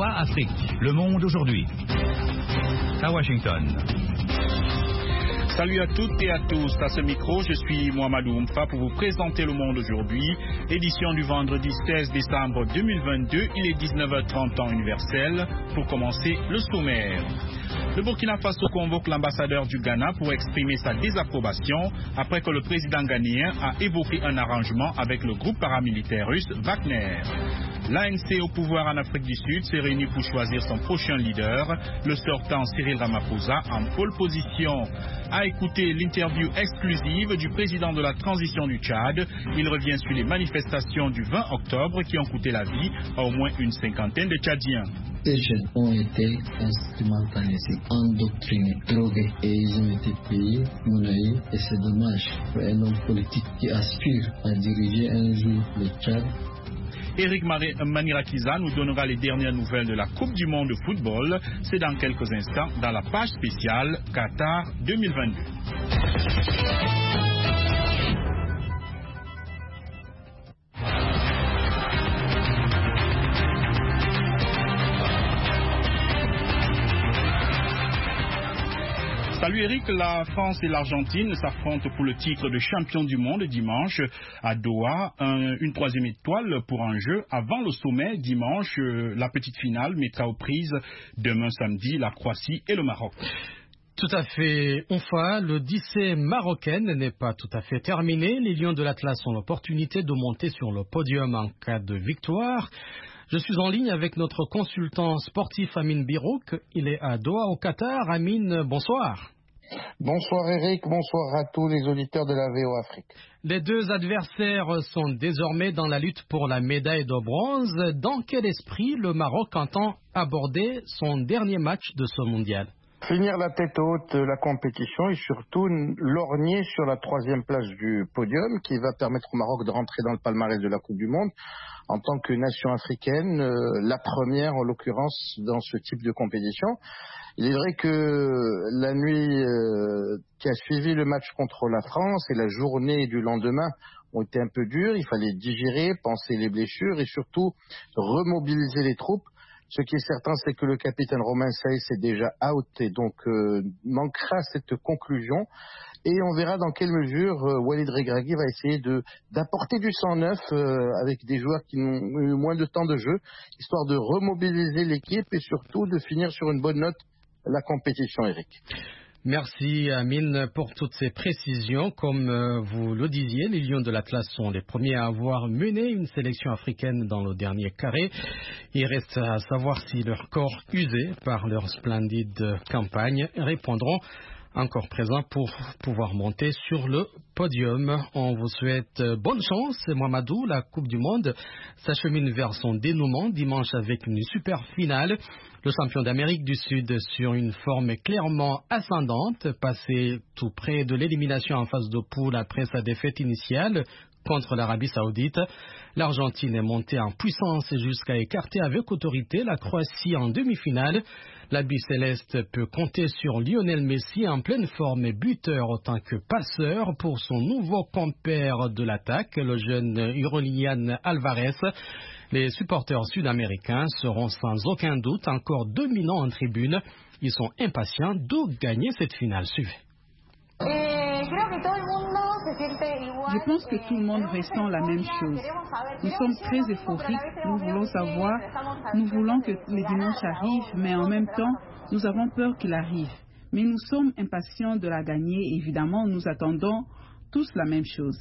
VOA Afrique, le monde aujourd'hui. À Washington. Salut à toutes et à tous, à ce micro, je suis Mohamedou Oumfa pour vous présenter Le Monde aujourd'hui, édition du vendredi 16 décembre 2022, il est 19h30 temps universel. Pour commencer, le sommaire. Le Burkina Faso convoque l'ambassadeur du Ghana pour exprimer sa désapprobation après que le président ghanéen a évoqué un arrangement avec le groupe paramilitaire russe Wagner. L'ANC au pouvoir en Afrique du Sud s'est réuni pour choisir son prochain leader, le sortant Cyril Ramaphosa en pole position. À écouter l'interview exclusive du président de la transition du Tchad, il revient sur les manifestations du 20 octobre qui ont coûté la vie à au moins une cinquantaine de Tchadiens. Les jeunes ont été instrumentalisés, endoctrinés, drogués et ils ont été payés, monnaie, et c'est dommage pour un homme politique qui aspire à diriger un jour le Tchad. Eric Manirakiza nous donnera les dernières nouvelles de la Coupe du Monde de football. C'est dans quelques instants dans la page spéciale Qatar 2022. Salut Eric, la France et l'Argentine s'affrontent pour le titre de champion du monde dimanche à Doha. Une troisième étoile pour un jeu avant le sommet dimanche. La petite finale mettra aux prises demain samedi la Croatie et le Maroc. Tout à fait. Enfin, l'Odyssée marocaine n'est pas tout à fait terminée. Les Lions de l'Atlas ont l'opportunité de monter sur le podium en cas de victoire. Je suis en ligne avec notre consultant sportif Amine Birouk. Il est à Doha au Qatar. Amine, bonsoir. Bonsoir Eric, bonsoir à tous les auditeurs de la VOA Afrique. Les deux adversaires sont désormais dans la lutte pour la médaille de bronze. Dans quel esprit le Maroc entend aborder son dernier match de ce mondial? Finir la tête haute de la compétition et surtout lorgner sur la troisième place du podium qui va permettre au Maroc de rentrer dans le palmarès de la Coupe du Monde en tant que nation africaine, la première en l'occurrence dans ce type de compétition. Il est vrai que la nuit qui a suivi le match contre la France et la journée du lendemain ont été un peu dures. Il fallait digérer, penser les blessures et surtout remobiliser les troupes. Ce qui est certain, c'est que le capitaine Romain Saïs est déjà out et donc manquera cette conclusion. Et on verra dans quelle mesure Walid Regragui va essayer d'apporter du sang neuf avec des joueurs qui ont eu moins de temps de jeu, histoire de remobiliser l'équipe et surtout de finir sur une bonne note la compétition, Eric. Merci Amine pour toutes ces précisions. Comme vous le disiez, les Lions de l'Atlas sont les premiers à avoir mené une sélection africaine dans le dernier carré. Il reste à savoir si leur corps usé par leur splendide campagne répondront encore présents pour pouvoir monter sur le podium. On vous souhaite bonne chance, Mohamedou. La Coupe du Monde s'achemine vers son dénouement dimanche avec une super finale. Le champion d'Amérique du Sud sur une forme clairement ascendante, passé tout près de l'élimination en phase de poule après sa défaite initiale contre l'Arabie Saoudite. L'Argentine est montée en puissance jusqu'à écarter avec autorité la Croatie en demi-finale. La Bicéleste peut compter sur Lionel Messi en pleine forme et buteur autant que passeur pour son nouveau compère de l'attaque, le jeune Julián Álvarez. Les supporters sud-américains seront sans aucun doute encore dominants en tribune. Ils sont impatients de gagner cette finale. Suivez. Je pense que tout le monde ressent la même chose. Nous sommes très euphoriques, nous voulons savoir, nous voulons que le dimanche arrive, mais en même temps, nous avons peur qu'il arrive. Mais nous sommes impatients de la gagner, évidemment, nous attendons tous la même chose.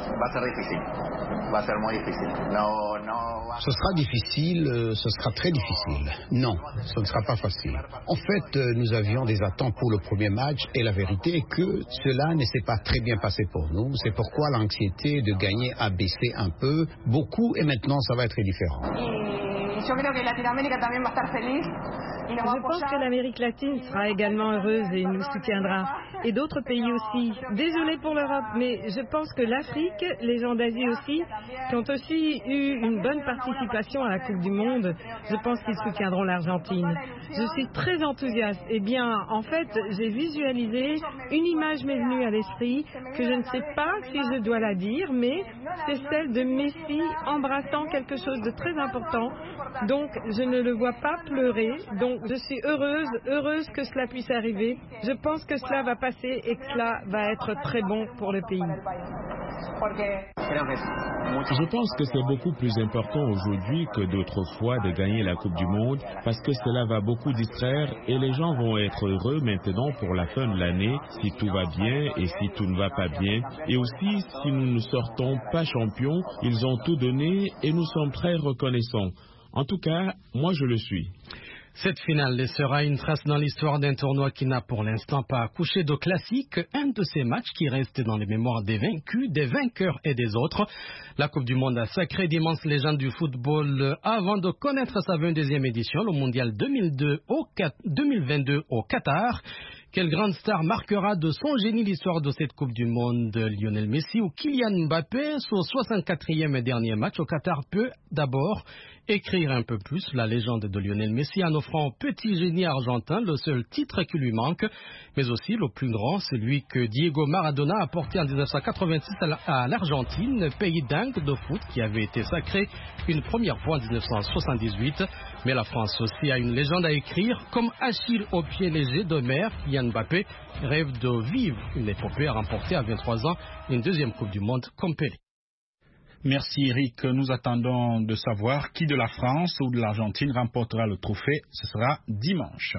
Ce sera difficile, ce sera très difficile. Non, ce ne sera pas facile. En fait, nous avions des attentes pour le premier match et la vérité est que cela ne s'est pas très bien passé pour nous. C'est pourquoi l'anxiété de gagner a baissé un peu, beaucoup, et maintenant ça va être différent. Je pense que l'Amérique latine sera également heureuse et nous soutiendra. Et d'autres pays aussi. Désolée pour l'Europe, mais je pense que l'Afrique, les gens d'Asie aussi, qui ont aussi eu une bonne participation à la Coupe du Monde, je pense qu'ils soutiendront l'Argentine. Je suis très enthousiaste. Eh bien, en fait, j'ai visualisé, une image m'est venue à l'esprit, que je ne sais pas si je dois la dire, mais c'est celle de Messi embrassant quelque chose de très important. Donc, je ne le vois pas pleurer. Donc, je suis heureuse que cela puisse arriver. Je pense que cela va passer et que cela va être très bon pour le pays. Je pense que c'est beaucoup plus important aujourd'hui que d'autres fois de gagner la Coupe du Monde parce que cela va beaucoup distraire et les gens vont être heureux maintenant pour la fin de l'année si tout va bien et si tout ne va pas bien. Et aussi, si nous ne sortons pas champions, ils ont tout donné et nous sommes très reconnaissants. En tout cas, moi je le suis. Cette finale laissera une trace dans l'histoire d'un tournoi qui n'a pour l'instant pas accouché de classique, un de ces matchs qui reste dans les mémoires des vaincus, des vainqueurs et des autres. La Coupe du Monde a sacré d'immenses légendes du football avant de connaître sa 22e édition, le Mondial 2022 au Qatar. Quelle grande star marquera de son génie l'histoire de cette Coupe du Monde? Lionel Messi ou Kylian Mbappé, son 64e et dernier match au Qatar, peut d'abord écrire un peu plus la légende de Lionel Messi en offrant au petit génie argentin le seul titre qui lui manque, mais aussi le plus grand, celui que Diego Maradona a porté en 1986 à l'Argentine, pays dingue de foot qui avait été sacré une première fois en 1978. Mais la France aussi a une légende à écrire, comme Achille au pied léger d'Homère. Kylian Mbappé rêve de vivre une épopée à remporter à 23 ans une deuxième Coupe du Monde comme Pelé. Merci Eric. Nous attendons de savoir qui de la France ou de l'Argentine remportera le trophée. Ce sera dimanche.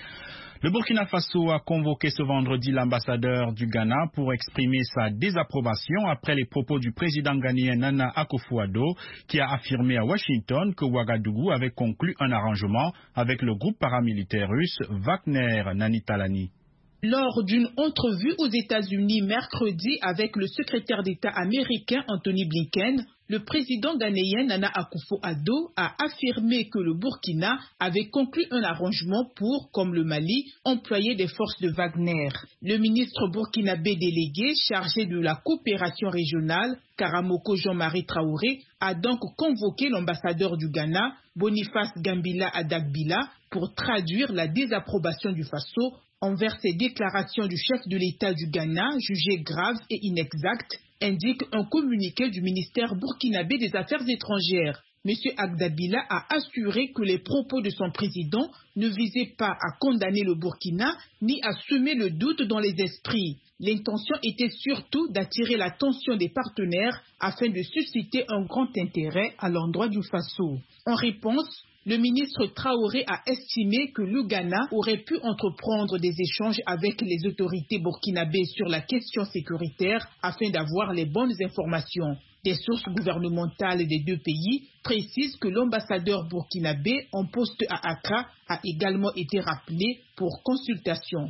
Le Burkina Faso a convoqué ce vendredi l'ambassadeur du Ghana pour exprimer sa désapprobation après les propos du président ghanéen Nana Akufo-Addo qui a affirmé à Washington que Ouagadougou avait conclu un arrangement avec le groupe paramilitaire russe Wagner. Nani Talani. Lors d'une entrevue aux États-Unis mercredi avec le secrétaire d'État américain Anthony Blinken, le président ghanéen Nana Akufo-Addo a affirmé que le Burkina avait conclu un arrangement pour, comme le Mali, employer des forces de Wagner. Le ministre burkinabé délégué chargé de la coopération régionale, Karamoko Jean-Marie Traoré, a donc convoqué l'ambassadeur du Ghana, Boniface Gambila Adagbila, pour traduire la désapprobation du Faso envers ces déclarations du chef de l'État du Ghana, jugées graves et inexactes, indique un communiqué du ministère burkinabé des Affaires étrangères. M. Agdabila a assuré que les propos de son président ne visaient pas à condamner le Burkina ni à semer le doute dans les esprits. L'intention était surtout d'attirer l'attention des partenaires afin de susciter un grand intérêt à l'endroit du Faso. En réponse, le ministre Traoré a estimé que le Ghana aurait pu entreprendre des échanges avec les autorités burkinabées sur la question sécuritaire afin d'avoir les bonnes informations. Des sources gouvernementales des deux pays précisent que l'ambassadeur burkinabé en poste à Accra a également été rappelé pour consultation.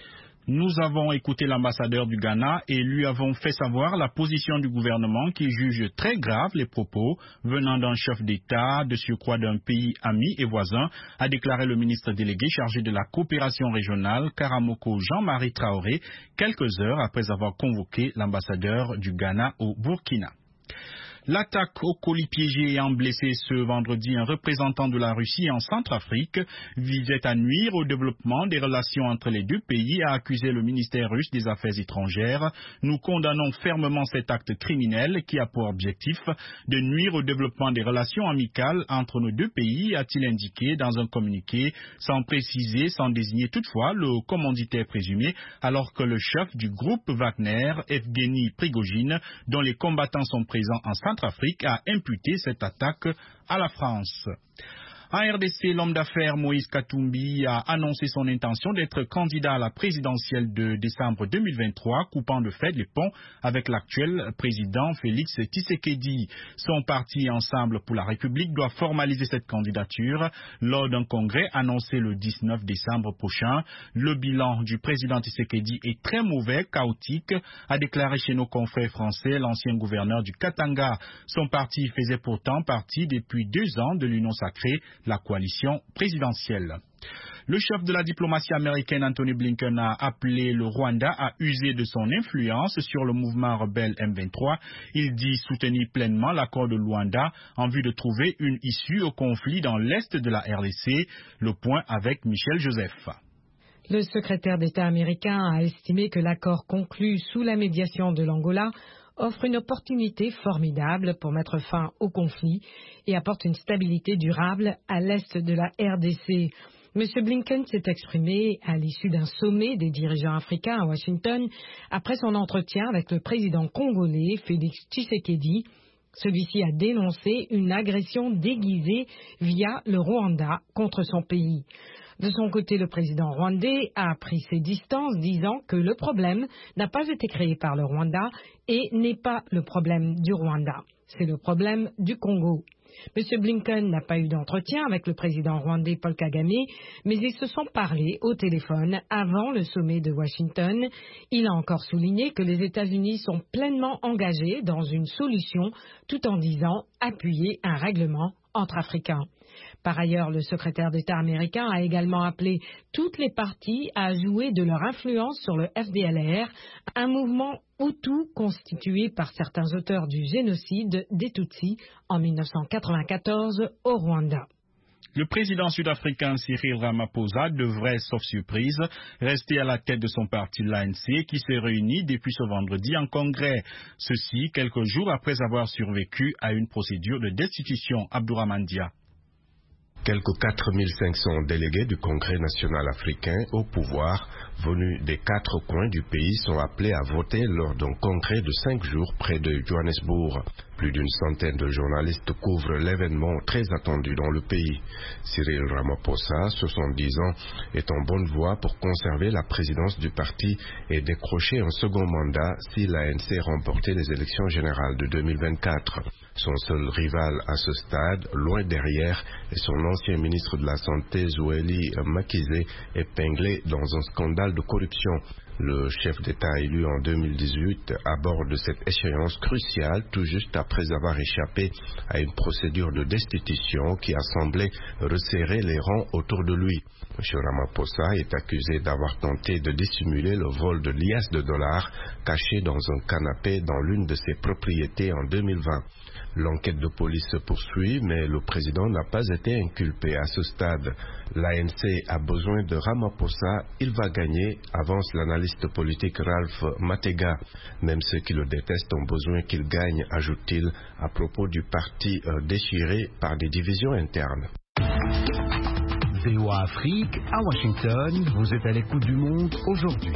Nous avons écouté l'ambassadeur du Ghana et lui avons fait savoir la position du gouvernement qui juge très grave les propos venant d'un chef d'État, de surcroît d'un pays ami et voisin, a déclaré le ministre délégué chargé de la coopération régionale, Karamoko Jean-Marie Traoré, quelques heures après avoir convoqué l'ambassadeur du Ghana au Burkina. L'attaque au colis piégé ayant blessé ce vendredi un représentant de la Russie en Centrafrique visait à nuire au développement des relations entre les deux pays, a accusé le ministère russe des Affaires étrangères. Nous condamnons fermement cet acte criminel qui a pour objectif de nuire au développement des relations amicales entre nos deux pays, a-t-il indiqué dans un communiqué, sans préciser, sans désigner toutefois le commanditaire présumé, alors que le chef du groupe Wagner, Evgeny Prigojine, dont les combattants sont présents en Centrafrique, a imputé cette attaque à la France. En RDC, l'homme d'affaires Moïse Katumbi a annoncé son intention d'être candidat à la présidentielle de décembre 2023, coupant de fait les ponts avec l'actuel président Félix Tshisekedi. Son parti Ensemble pour la République doit formaliser cette candidature lors d'un congrès annoncé le 19 décembre prochain. Le bilan du président Tshisekedi est très mauvais, chaotique, a déclaré chez nos confrères français l'ancien gouverneur du Katanga. Son parti faisait pourtant partie depuis 2 ans de l'Union sacrée, la coalition présidentielle. Le chef de la diplomatie américaine Anthony Blinken a appelé le Rwanda à user de son influence sur le mouvement rebelle M23. Il dit soutenir pleinement l'accord de Luanda en vue de trouver une issue au conflit dans l'est de la RDC. Le point avec Michel Joseph. Le secrétaire d'État américain a estimé que l'accord conclu sous la médiation de l'Angola offre une opportunité formidable pour mettre fin au conflit et apporte une stabilité durable à l'est de la RDC. M. Blinken s'est exprimé à l'issue d'un sommet des dirigeants africains à Washington après son entretien avec le président congolais Félix Tshisekedi. Celui-ci a dénoncé une agression déguisée via le Rwanda contre son pays. De son côté, le président rwandais a pris ses distances, disant que le problème n'a pas été créé par le Rwanda et n'est pas le problème du Rwanda. C'est le problème du Congo. M. Blinken n'a pas eu d'entretien avec le président rwandais Paul Kagame, mais ils se sont parlé au téléphone avant le sommet de Washington. Il a encore souligné que les États-Unis sont pleinement engagés dans une solution, tout en disant appuyer un règlement entre Africains. Par ailleurs, le secrétaire d'État américain a également appelé toutes les parties à jouer de leur influence sur le FDLR, un mouvement Hutu constitué par certains auteurs du génocide des Tutsis en 1994 au Rwanda. Le président sud-africain Cyril Ramaphosa devrait, sauf surprise, rester à la tête de son parti l'ANC qui s'est réuni depuis ce vendredi en congrès. Ceci quelques jours après avoir survécu à une procédure de destitution. Abdourahmane Dia. Quelques 4500 délégués du Congrès national africain au pouvoir, venus des 4 coins du pays, sont appelés à voter lors d'un congrès de 5 jours près de Johannesburg. Plus d'une centaine de journalistes couvrent l'événement très attendu dans le pays. Cyril Ramaphosa, 70 ans, est en bonne voie pour conserver la présidence du parti et décrocher un second mandat si l'ANC remportait les élections générales de 2024. Son seul rival à ce stade, loin derrière, est son ancien ministre de la Santé, Zweli Mkhize, épinglé dans un scandale de corruption. Le chef d'État élu en 2018 aborde cette échéance cruciale tout juste après avoir échappé à une procédure de destitution qui a semblé resserrer les rangs autour de lui. M. Ramaphosa est accusé d'avoir tenté de dissimuler le vol de liasses de dollars cachés dans un canapé dans l'une de ses propriétés en 2020. L'enquête de police se poursuit, mais le président n'a pas été inculpé à ce stade. L'ANC a besoin de Ramaphosa, il va gagner, avance l'analyste politique Ralph Matega. Même ceux qui le détestent ont besoin qu'il gagne, ajoute-t-il, à propos du parti déchiré par des divisions internes. VOA Afrique, à Washington, vous êtes à l'écoute du monde aujourd'hui.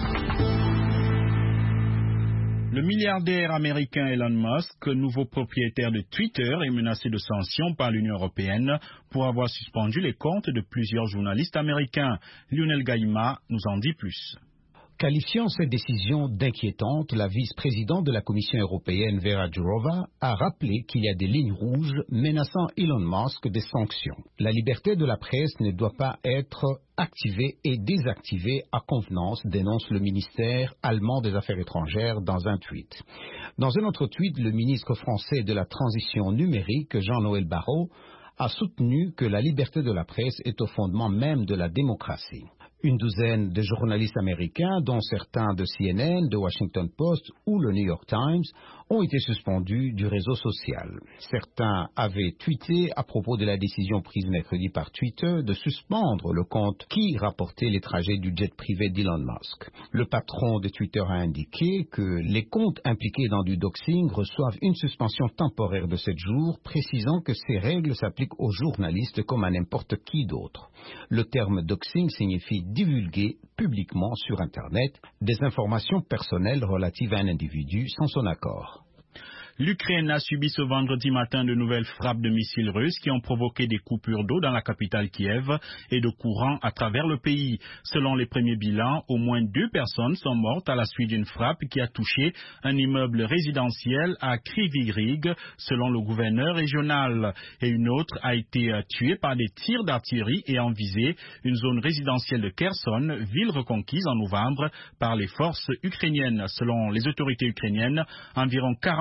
Le milliardaire américain Elon Musk, nouveau propriétaire de Twitter, est menacé de sanctions par l'Union européenne pour avoir suspendu les comptes de plusieurs journalistes américains. Lionel Gaïma nous en dit plus. Qualifiant cette décision d'inquiétante, la vice-présidente de la Commission européenne, Vera Jourova, a rappelé qu'il y a des lignes rouges menaçant Elon Musk des sanctions. La liberté de la presse ne doit pas être activée et désactivée à convenance, dénonce le ministère allemand des Affaires étrangères dans un tweet. Dans un autre tweet, le ministre français de la Transition numérique, Jean-Noël Barrot, a soutenu que la liberté de la presse est au fondement même de la démocratie. Une douzaine de journalistes américains, dont certains de CNN, de Washington Post ou le New York Times, ont été suspendus du réseau social. Certains avaient tweeté à propos de la décision prise mercredi par Twitter de suspendre le compte qui rapportait les trajets du jet privé d'Elon Musk. Le patron de Twitter a indiqué que les comptes impliqués dans du doxing reçoivent une suspension temporaire de 7 jours, précisant que ces règles s'appliquent aux journalistes comme à n'importe qui d'autre. Le terme doxing signifie divulguer publiquement sur Internet des informations personnelles relatives à un individu sans son accord. L'Ukraine a subi ce vendredi matin de nouvelles frappes de missiles russes qui ont provoqué des coupures d'eau dans la capitale Kiev et de courant à travers le pays. Selon les premiers bilans, au moins 2 personnes sont mortes à la suite d'une frappe qui a touché un immeuble résidentiel à Kryvyi Rih, selon le gouverneur régional. Et une autre a été tuée par des tirs d'artillerie ayant visé une zone résidentielle de Kherson, ville reconquise en novembre par les forces ukrainiennes. Selon les autorités ukrainiennes, environ 40 missiles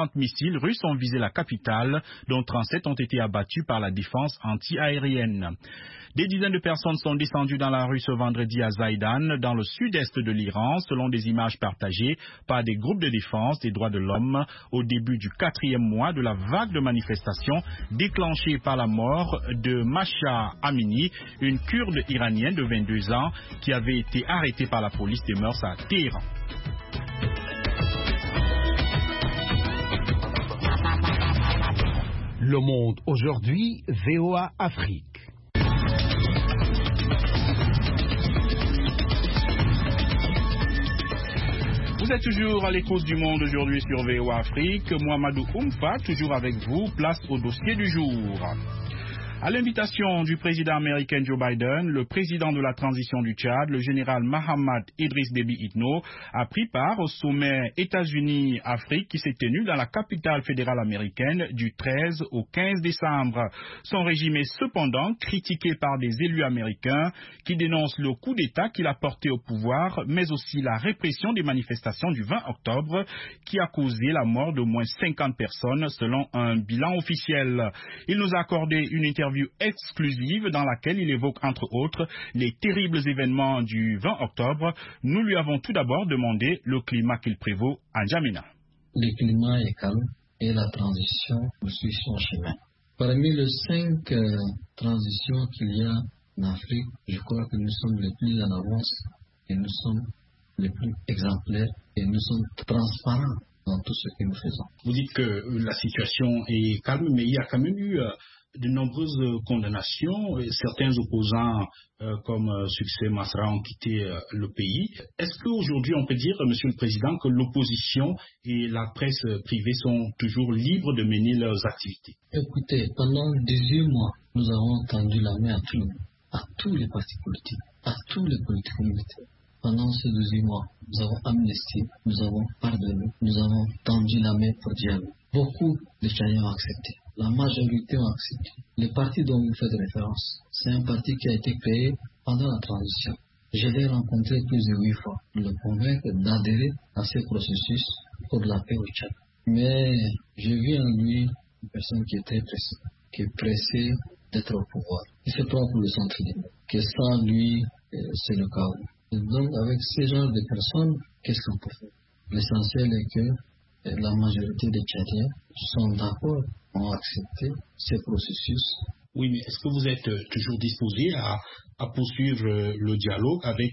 missiles russes ont visé la capitale, dont 37 ont été abattus par la défense anti-aérienne. Des dizaines de personnes sont descendues dans la rue ce vendredi à Zaïdan, dans le sud-est de l'Iran, selon des images partagées par des groupes de défense des droits de l'homme au début du 4e mois de la vague de manifestations déclenchée par la mort de Masha Amini, une Kurde iranienne de 22 ans qui avait été arrêtée par la police des mœurs à Téhéran. Le Monde aujourd'hui, VOA Afrique. Vous êtes toujours à l'écoute du Monde aujourd'hui sur VOA Afrique. Mohamedou Oumfa, toujours avec vous, place au dossier du jour. À l'invitation du président américain Joe Biden, le président de la transition du Tchad, le général Mahamat Idriss Déby Itno, a pris part au sommet États-Unis-Afrique qui s'est tenu dans la capitale fédérale américaine du 13 au 15 décembre. Son régime est cependant critiqué par des élus américains qui dénoncent le coup d'État qu'il a porté au pouvoir, mais aussi la répression des manifestations du 20 octobre qui a causé la mort d'au moins 50 personnes selon un bilan officiel. Il nous a accordé une interview exclusive dans laquelle il évoque entre autres les terribles événements du 20 octobre. Nous lui avons tout d'abord demandé le climat qu'il prévaut à N'Djamena. Le climat est calme et la transition suit son chemin. Parmi les 5 transitions qu'il y a en Afrique, je crois que nous sommes les plus en avance et nous sommes les plus exemplaires et nous sommes transparents dans tout ce que nous faisons. Vous dites que la situation est calme, mais il y a quand même eu de nombreuses condamnations. Certains opposants comme Succès Masra ont quitté le pays. Est-ce qu'aujourd'hui on peut dire, Monsieur le Président, que l'opposition et la presse privée sont toujours libres de mener leurs activités? Écoutez, pendant 18 mois, nous avons tendu la main à tout le monde, à tous les partis politiques, à tous les politiques communautaires. Pendant ces 18 mois, nous avons amnistié, nous avons pardonné, nous avons tendu la main pour dialogue. Beaucoup de Tchadiens ont accepté. La majorité ont accepté. Le parti dont vous faites référence, c'est un parti qui a été créé pendant la transition. Je l'ai rencontré plus de 8 fois pour le convaincre d'adhérer à ce processus pour la paix au Tchad. Mais j'ai vu en lui une personne qui est très pressée, qui est pressée d'être au pouvoir. Il se prend pour le centre libre, que sans lui, c'est le chaos. Et donc, avec ce genre de personnes, qu'est-ce qu'on peut faire? L'essentiel est que la majorité des Tchadiens sont d'accord, ont accepté ce processus. Oui, mais est-ce que vous êtes toujours disposé à poursuivre le dialogue avec,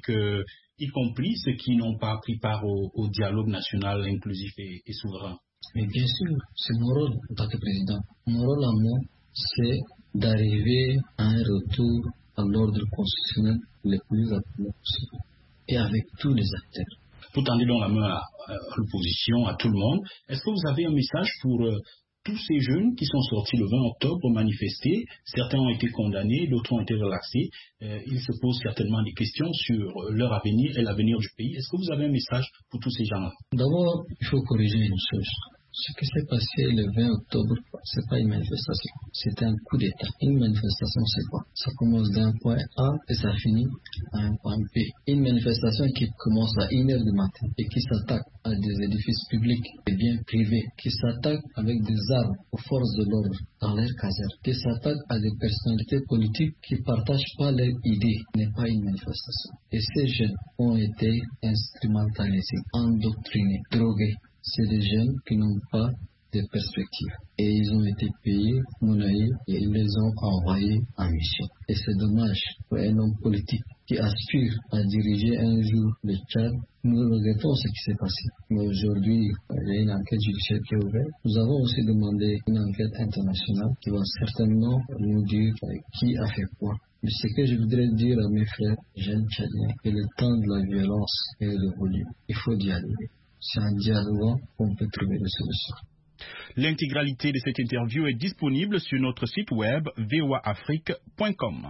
y compris ceux qui n'ont pas pris part au dialogue national inclusif et souverain? Mais bien sûr, c'est mon rôle en tant que président. Mon rôle à moi, c'est d'arriver à un retour à l'ordre constitutionnel le plus rapidement possible et avec tous les acteurs. Vous tendez donc la main à l'opposition, à tout le monde. Est-ce que vous avez un message pour tous ces jeunes qui sont sortis le 20 octobre pour manifester? Certains ont été condamnés, d'autres ont été relaxés. Ils se posent certainement des questions sur leur avenir et l'avenir du pays. Est-ce que vous avez un message pour tous ces gens-là? D'abord, il faut corriger une chose. Ce qui s'est passé le 20 octobre, ce n'est pas une manifestation, c'est un coup d'État. Une manifestation, c'est quoi? Ça commence d'un point A et ça finit à un point B. Une manifestation qui commence à 1h du matin et qui s'attaque à des édifices publics et biens privés, qui s'attaque avec des armes aux forces de l'ordre dans leur caserne, qui s'attaque à des personnalités politiques qui ne partagent pas leurs idées, n'est pas une manifestation. Et ces jeunes ont été instrumentalisés, endoctrinés, drogués. C'est des jeunes qui n'ont pas de perspective. Et ils ont été payés, monnaie, et ils les ont envoyés en mission. Et c'est dommage pour un homme politique qui aspire à diriger un jour le Tchad. Nous regrettons ce qui s'est passé. Mais aujourd'hui, il y a une enquête judiciaire qui est ouverte. Nous avons aussi demandé une enquête internationale qui va certainement nous dire qui a fait quoi. Mais ce que je voudrais dire à mes frères jeunes Tchadiens, que le temps de la violence est révolu. Il faut dialoguer. C'est en dialoguant qu'on peut trouver des solutions. L'intégralité de cette interview est disponible sur notre site web voaafrique.com.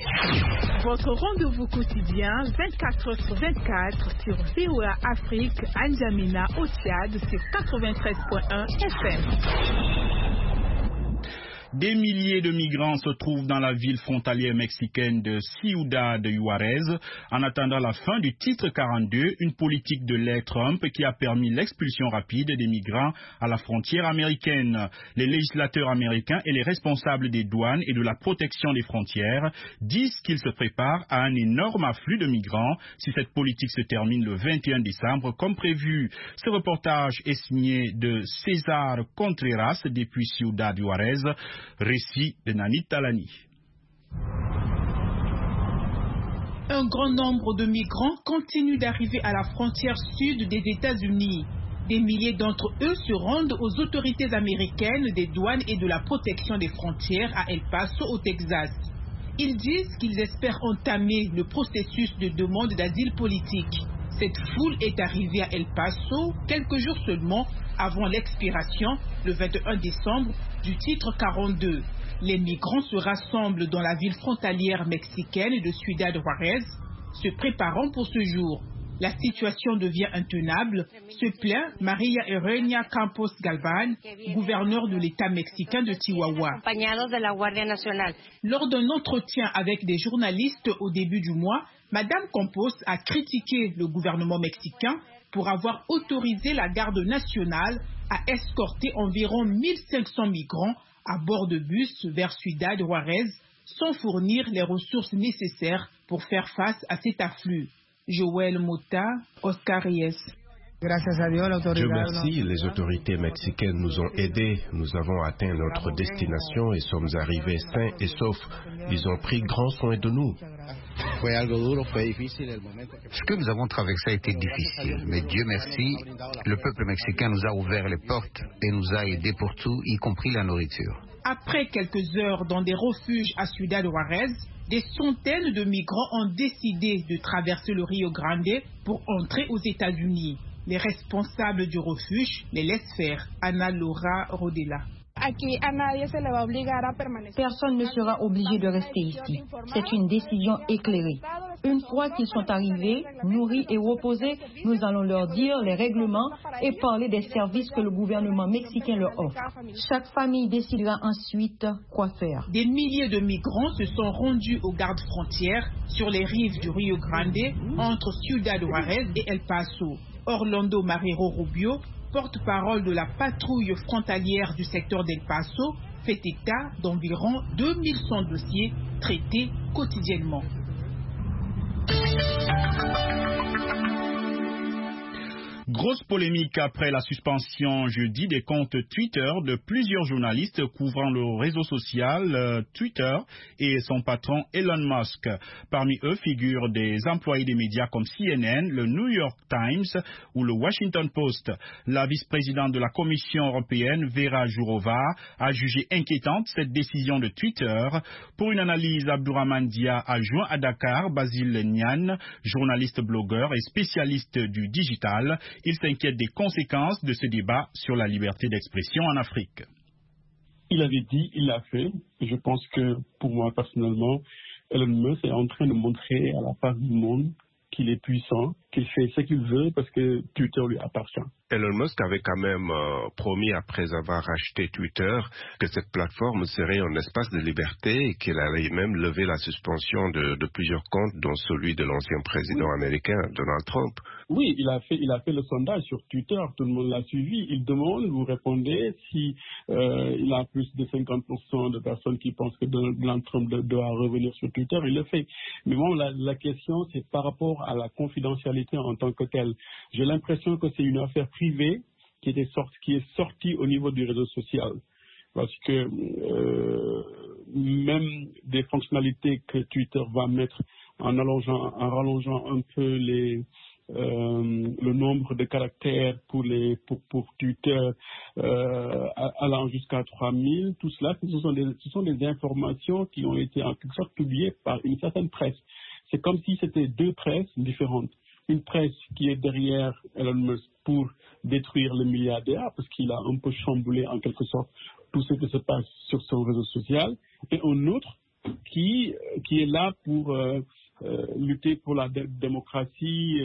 Votre rendez-vous quotidien 24h/24 sur VOA Afrique, à N'Djamena au Tchad sur 93.1 FM. Des milliers de migrants se trouvent dans la ville frontalière mexicaine de Ciudad Juárez en attendant la fin du titre 42, une politique de l'ère Trump qui a permis l'expulsion rapide des migrants à la frontière américaine. Les législateurs américains et les responsables des douanes et de la protection des frontières disent qu'ils se préparent à un énorme afflux de migrants si cette politique se termine le 21 décembre comme prévu. Ce reportage est signé de César Contreras depuis Ciudad Juárez, récit de Nani Talani. Un grand nombre de migrants continuent d'arriver à la frontière sud des États-Unis. Des milliers d'entre eux se rendent aux autorités américaines des douanes et de la protection des frontières à El Paso, au Texas. Ils disent qu'ils espèrent entamer le processus de demande d'asile politique. Cette foule est arrivée à El Paso quelques jours seulement avant l'expiration, le 21 décembre, du titre 42. Les migrants se rassemblent dans la ville frontalière mexicaine de Ciudad Juárez, se préparant pour ce jour. La situation devient intenable, se plaint María Eugenia Campos Galván, gouverneure de l'État mexicain de Chihuahua. Lors d'un entretien avec des journalistes au début du mois, Madame Campos a critiqué le gouvernement mexicain pour avoir autorisé la garde nationale à escorter environ 1500 migrants à bord de bus vers Ciudad Juárez sans fournir les ressources nécessaires pour faire face à cet afflux. Joël Mota, Oscar Ries. Dieu merci, les autorités mexicaines nous ont aidés. Nous avons atteint notre destination et sommes arrivés sains et saufs. Ils ont pris grand soin de nous. Ce que nous avons traversé a été difficile, mais Dieu merci, le peuple mexicain nous a ouvert les portes et nous a aidés pour tout, y compris la nourriture. Après quelques heures dans des refuges à Ciudad Juárez, des centaines de migrants ont décidé de traverser le Rio Grande pour entrer aux États-Unis. Les responsables du refuge les laissent faire. Ana Laura Rodela. Personne ne sera obligé de rester ici. C'est une décision éclairée. Une fois qu'ils sont arrivés, nourris et reposés, nous allons leur dire les règlements et parler des services que le gouvernement mexicain leur offre. Chaque famille décidera ensuite quoi faire. Des milliers de migrants se sont rendus aux gardes frontières sur les rives du Rio Grande entre Ciudad Juárez et El Paso. Orlando Marrero Rubio, porte-parole de la patrouille frontalière du secteur d'El Paso, fait état d'environ 2100 dossiers traités quotidiennement. Grosse polémique après la suspension jeudi des comptes Twitter de plusieurs journalistes couvrant le réseau social Twitter et son patron Elon Musk. Parmi eux figurent des employés des médias comme CNN, le New York Times ou le Washington Post. La vice-présidente de la Commission européenne, Vera Jourova, a jugé inquiétante cette décision de Twitter. Pour une analyse, Abdourahmane Dia a joint à Dakar Basile Niane, journaliste blogueur et spécialiste du digital. Il s'inquiète des conséquences de ce débat sur la liberté d'expression en Afrique. Il avait dit, il l'a fait. Je pense que pour moi personnellement, Elon Musk est en train de montrer à la face du monde qu'il est puissant, qu'il fait ce qu'il veut parce que Twitter lui appartient. Elon Musk avait quand même promis, après avoir racheté Twitter, que cette plateforme serait un espace de liberté et qu'il allait même lever la suspension de plusieurs comptes, dont celui de l'ancien président américain, Donald Trump. Oui, il a fait le sondage sur Twitter, tout le monde l'a suivi. Il demande, vous répondez, si il a plus de 50% de personnes qui pensent que Donald Trump doit revenir sur Twitter, il le fait. Mais bon, la question, c'est par rapport à la confidentialité en tant que telle. J'ai l'impression que c'est une affaire privée qui est sortie au niveau du réseau social. Parce que même des fonctionnalités que Twitter va mettre en rallongeant un peu le nombre de caractères pour Twitter allant jusqu'à 3000, tout cela, ce sont des informations qui ont été en quelque sorte publiées par une certaine presse. C'est comme si c'était deux presses différentes. Une presse qui est derrière Elon Musk pour détruire le milliardaire, parce qu'il a un peu chamboulé en quelque sorte tout ce qui se passe sur son réseau social, et un autre qui est là pour lutter pour la démocratie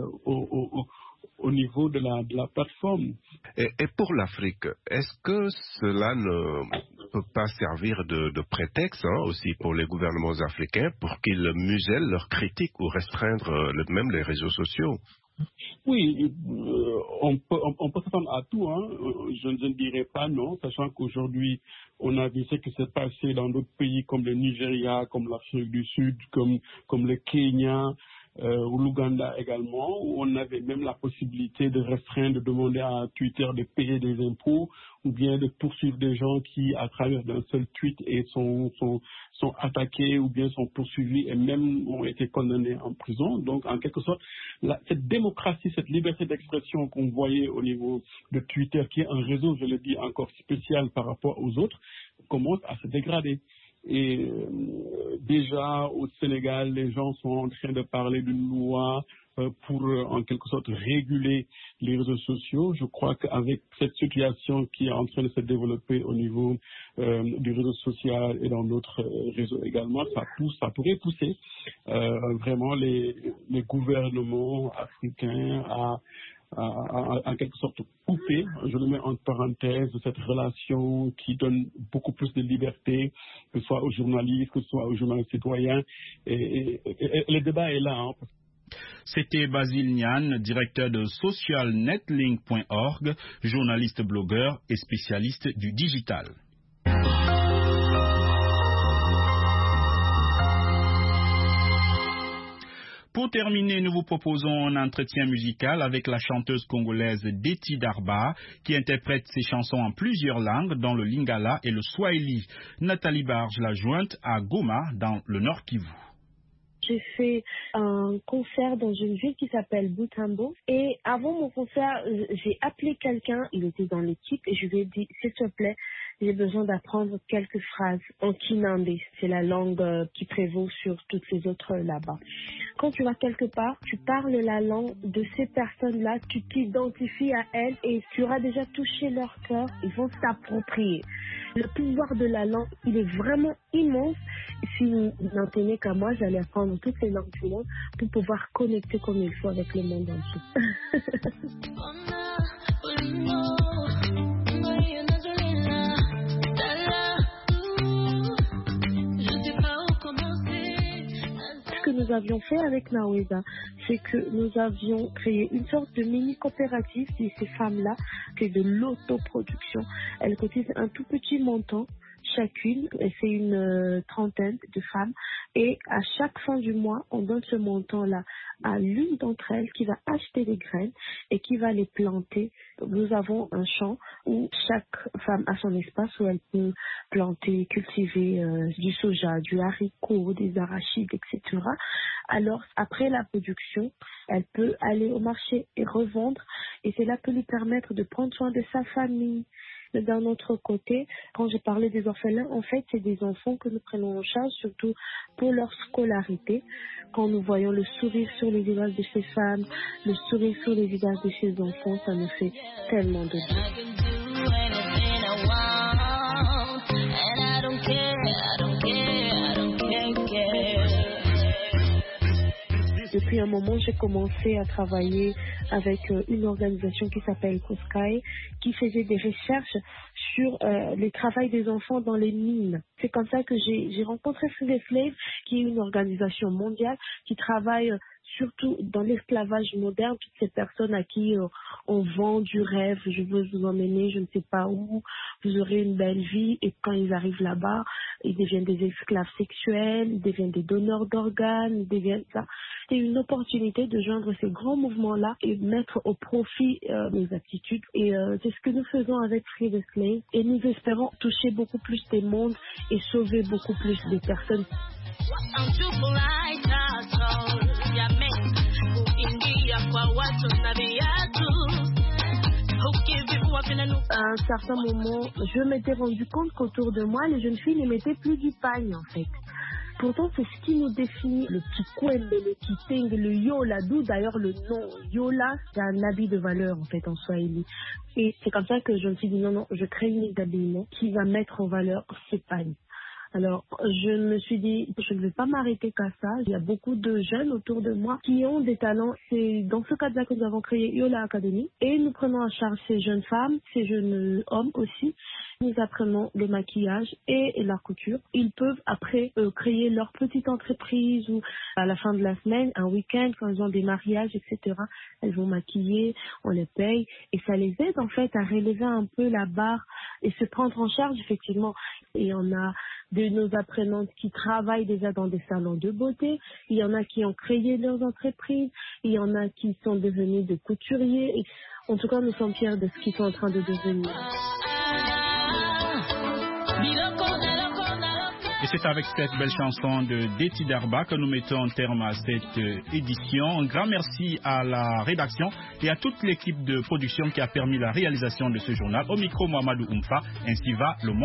au niveau de la plateforme. Et pour l'Afrique, est-ce que cela peut pas servir de prétexte aussi pour les gouvernements africains pour qu'ils musellent leurs critiques ou restreindre même les réseaux sociaux. Oui, on peut s'attendre à tout. Je ne dirais pas non, sachant qu'aujourd'hui, on a vu ce qui s'est passé dans d'autres pays comme le Nigeria, comme l'Afrique du Sud, comme le Kenya, ou l'Ouganda également, où on avait même la possibilité de restreindre, de demander à Twitter de payer des impôts, ou bien de poursuivre des gens qui, à travers d'un seul tweet, sont attaqués ou bien sont poursuivis et même ont été condamnés en prison. Donc, en quelque sorte, cette démocratie, cette liberté d'expression qu'on voyait au niveau de Twitter, qui est un réseau, je le dis, encore spécial par rapport aux autres, commence à se dégrader. Et déjà au Sénégal, les gens sont en train de parler d'une loi pour en quelque sorte réguler les réseaux sociaux. Je crois qu'avec cette situation qui est en train de se développer au niveau du réseau social et dans d'autres réseaux également, ça pourrait pousser vraiment les gouvernements africains à en quelque sorte couper, je le mets en parenthèse, de cette relation qui donne beaucoup plus de liberté, que ce soit aux journalistes, que ce soit aux journalistes citoyens. Et le débat est là. C'était Basile Niane, directeur de socialnetlink.org, journaliste, blogueur et spécialiste du digital. Pour terminer, nous vous proposons un entretien musical avec la chanteuse congolaise Deti Darba, qui interprète ses chansons en plusieurs langues, dont le lingala et le swahili. Nathalie Barge l'a jointe à Goma, dans le Nord Kivu. J'ai fait un concert dans une ville qui s'appelle Butembo. Et avant mon concert, j'ai appelé quelqu'un, il était dans l'équipe, et je lui ai dit, s'il te plaît, j'ai besoin d'apprendre quelques phrases en Kinande. C'est la langue qui prévaut sur toutes les autres là-bas. Quand tu vas quelque part, tu parles la langue de ces personnes-là, tu t'identifies à elles et tu auras déjà touché leur cœur, ils vont s'approprier. Le pouvoir de la langue, il est vraiment immense. Si vous n'en tenez qu'à moi, j'allais apprendre toutes les langues du monde pour pouvoir connecter comme il faut avec le monde entier. Ce que nous avions fait avec Naweza, c'est que nous avions créé une sorte de mini-coopérative de ces femmes-là, qui est de l'autoproduction. Elles cotisent un tout petit montant chacune, et c'est une trentaine de femmes, et à chaque fin du mois, on donne ce montant-là à l'une d'entre elles qui va acheter des graines et qui va les planter. Nous avons un champ où chaque femme a son espace où elle peut planter, cultiver du soja, du haricot, des arachides, etc. Alors, après la production, elle peut aller au marché et revendre, et cela peut lui permettre de prendre soin de sa famille. D'un autre côté, quand je parlais des orphelins, en fait, c'est des enfants que nous prenons en charge, surtout pour leur scolarité. Quand nous voyons le sourire sur les visages de ces femmes, le sourire sur les visages de ces enfants, ça nous fait tellement de bien. Depuis un moment, j'ai commencé à travailler avec une organisation qui s'appelle Koskai, qui faisait des recherches sur le travail des enfants dans les mines. C'est comme ça que j'ai rencontré Free the Slave, qui est une organisation mondiale qui travaille surtout dans l'esclavage moderne, toutes ces personnes à qui on vend du rêve, je veux vous emmener, je ne sais pas où, vous aurez une belle vie, et quand ils arrivent là-bas, ils deviennent des esclaves sexuels, ils deviennent des donneurs d'organes, ils deviennent ça. C'est une opportunité de joindre ces grands mouvements-là et mettre au profit nos aptitudes. Et c'est ce que nous faisons avec Free the Slave. Et nous espérons toucher beaucoup plus des mondes et sauver beaucoup plus des personnes. À un certain moment, je m'étais rendu compte qu'autour de moi, les jeunes filles ne mettaient plus du pagne en fait. Pourtant, c'est ce qui nous définit, le kikwembe, le kiteng, le yola, d'où d'ailleurs le nom yola, c'est un habit de valeur en fait en swahili. Et c'est comme ça que je me suis dit non, je crée une ligne d'habillement qui va mettre en valeur ces pagnes. Alors, je me suis dit, je ne vais pas m'arrêter qu'à ça. Il y a beaucoup de jeunes autour de moi qui ont des talents. C'est dans ce cadre-là que nous avons créé Yola Academy et nous prenons en charge ces jeunes femmes, ces jeunes hommes aussi. Nous apprenons le maquillage et la couture. Ils peuvent après créer leur petite entreprise ou à la fin de la semaine, un week-end, quand ils ont des mariages, etc. Elles vont maquiller, on les paye et ça les aide en fait à relever un peu la barre et se prendre en charge effectivement. Et on a de nos apprenantes qui travaillent déjà dans des salons de beauté. Il y en a qui ont créé leurs entreprises. Il y en a qui sont devenus des couturiers. Et en tout cas, nous sommes fiers de ce qu'ils sont en train de devenir. Et c'est avec cette belle chanson de Deti Darba que nous mettons terme à cette édition. Un grand merci à la rédaction et à toute l'équipe de production qui a permis la réalisation de ce journal. Au micro, Mohamedou Oumfa. Ainsi va le monde.